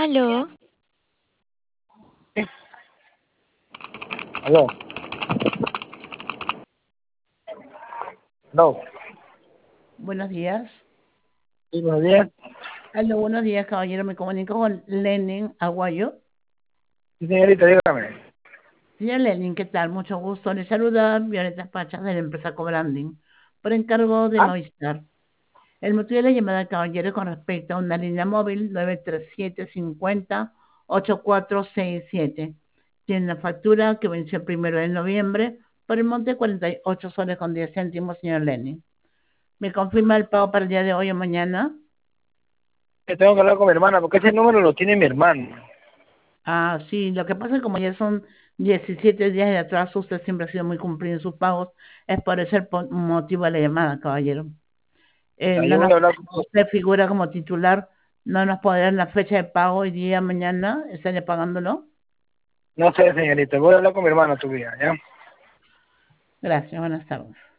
Aló, Aló, no, Buenos días. sí, buenos días. Aló, buenos días, caballero. Me comunico con Lenin Aguayo. Sí, señorita, dígame. Señor Lenin, ¿qué tal? Mucho gusto. Le saluda Violeta Pachas de la empresa Cobranding por encargo de Ah, Movistar. El motivo de la llamada, caballero, es con respecto a una línea móvil 937-50-8467. Tiene una factura que venció el 1 de noviembre por el monte de 48 soles con 10 céntimos, señor Lenin. ¿Me confirma el pago para el día de hoy o mañana? que tengo que hablar con mi hermana, porque ese número lo tiene mi hermano. Ah, sí, lo que pasa es que como ya son 17 días de atraso, usted siempre ha sido muy cumplido en sus pagos, es por ese motivo de la llamada, caballero. Ya, No yo voy nos, a hablar con... usted figura como titular, no nos podrá dar la fecha de pago hoy día, mañana, estaría pagándolo. No sé, señorita, voy a hablar con mi hermana todavía, ¿ya? Gracias, buenas tardes.